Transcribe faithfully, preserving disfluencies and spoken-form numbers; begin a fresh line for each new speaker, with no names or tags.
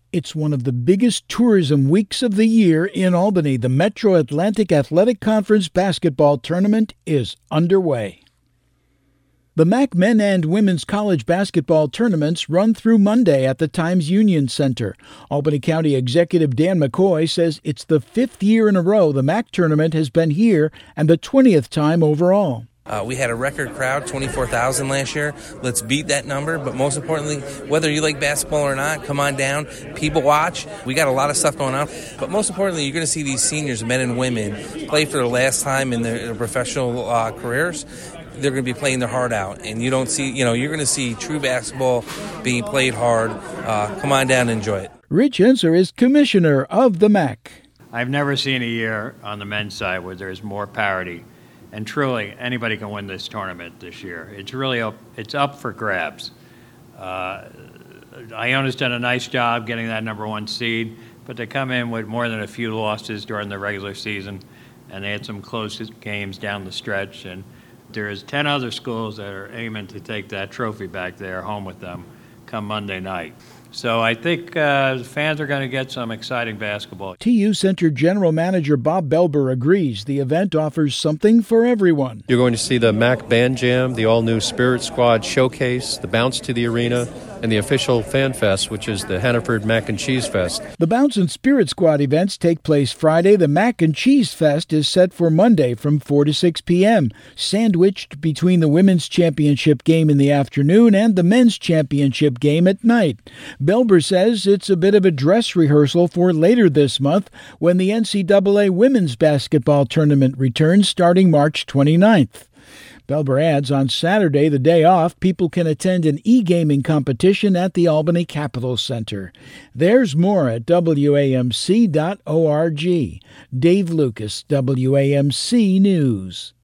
It's one of the biggest tourism weeks of the year in Albany. The Metro Atlantic Athletic Conference basketball tournament is underway. The M A C men and women's college basketball tournaments run through Monday at the Times Union Center. Albany County Executive Dan McCoy says it's the fifth year in a row the M A C tournament has been here and the twentieth time overall.
Uh, we had a record crowd, twenty-four thousand last year. Let's beat that number. But most importantly, whether you like basketball or not, come on down. People watch. We got a lot of stuff going on. But most importantly, you're going to see these seniors, men and women, play for the last time in their professional uh, careers. They're going to be playing their heart out. And you don't see, you know, you're going to see true basketball being played hard. Uh, come on down and enjoy it.
Rich Henser is commissioner of the M A C.
I've never seen a year on the men's side where there's more parity. And truly, anybody can win this tournament this year. It's really up, it's up for grabs. Uh, Iona's done a nice job getting that number one seed, but they come in with more than a few losses during the regular season, and they had some close games down the stretch. And there's ten other schools that are aiming to take that trophy back there home with them come Monday night. So I think uh, fans are going to get some exciting basketball.
T U Center General Manager Bob Belber agrees the event offers something for everyone.
You're going to see the M A C Band Jam, the all-new Spirit Squad Showcase, the Bounce to the Arena, and the official Fan Fest, which is the Hannaford Mac and Cheese Fest.
The Bounce and Spirit Squad events take place Friday. The Mac and Cheese Fest is set for Monday from four to six p.m., sandwiched between the women's championship game in the afternoon and the men's championship game at night. Belber says it's a bit of a dress rehearsal for later this month when the N C double A women's basketball tournament returns starting March twenty-ninth. Belber adds on Saturday, the day off, people can attend an e-gaming competition at the Albany Capitol Center. There's more at W A M C dot org. Dave Lucas, W A M C News.